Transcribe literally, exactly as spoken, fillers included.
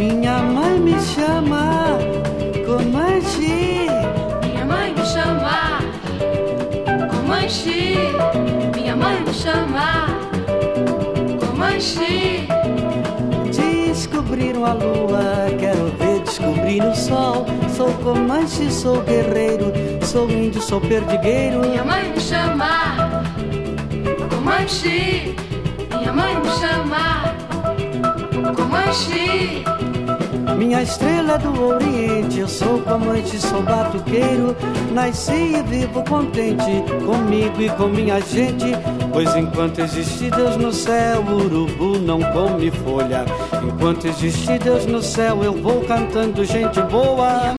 Minha mãe me chama Comanche. Minha mãe me chama Comanche. Minha mãe me chama Comanche. Descobriram a lua, quero ver descobrir o sol. Sou Comanche, sou guerreiro, sou índio, sou perdigueiro. Minha mãe me chama Comanche. Minha mãe me chama Comanche. Minha estrela é do Oriente, eu sou Comanche, sou batuqueiro. Nasci e vivo contente, comigo e com minha gente. Pois enquanto existe Deus no céu, o urubu não come folha. Enquanto existe Deus no céu, eu vou cantando gente boa.